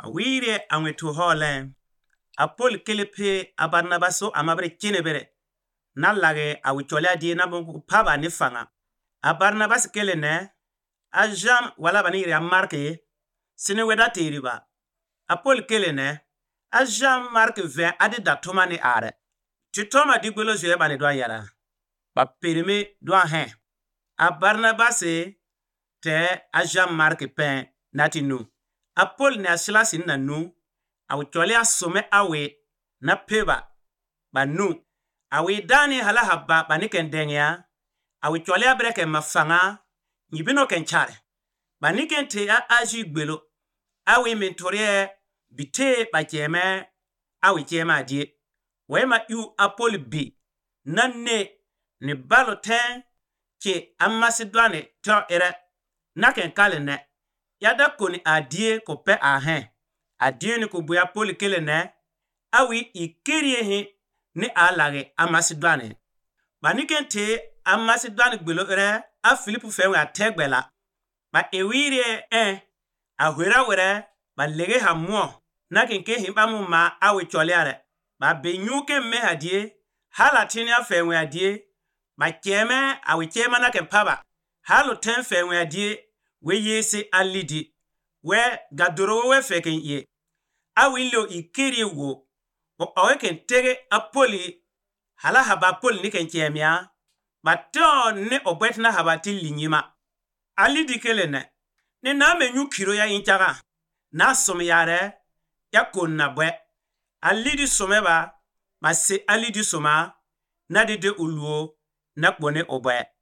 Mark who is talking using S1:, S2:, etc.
S1: Awire anwetu hole. Apol kelepe a Barnabaso amabre kinebere. Nalage awichola di na bungu paba ni fanga. A Barnabas kelene. A Jean wala baniri a Marke. Sine weda teriba. Apol kelene. A Jean Mark vin adi da toma ni are. Tu toma di gbolo zwe bani doan yara. Ba perime doan hen. A Barnabas te a Jean Mark pen nati nu. Apol ne a Silas na nu. Awichole a some awe na peba. Ba nu. Awi dani hala haba baniken dengya. Awichole a breke mafanga. Nyibino ken chare. Baniken te a aji gbelo. Awi mentorie bite ba jeme. Awi jema die. Wema yu Apol bi. Nanne ni balo ten. Ke amasidwane to ere. Naken kalene. Yada koni adie ko pe ahen. Adie ni kubuya Apol kelene. Awi ikirie hi ni alage amasidwane. Baniken te amasidwane gbelo ere. A Philippe fewe a tegbela. Ba ewire a huera were. Ba lege hamuo. Naken ke himpamu ma awi choleare. Ba benyuke me hadie. Halatini a fewe adie. Ba keme awi kema naken paba. Halo ten fewe adie. We yese alidi. We gadoro we feken ye. Awi lo ikirie wo. Owe ken tege Apoli. Hala haba Apoli ni ken kemia. Bato ne obetna haba ti linyima. Alidi kelene. Ni na menyu kiro ya inchaga. Na some yare. Ya konna bwe. Alidi someba. Mase alidi soma. Na dide uluo. Na kbone obwe.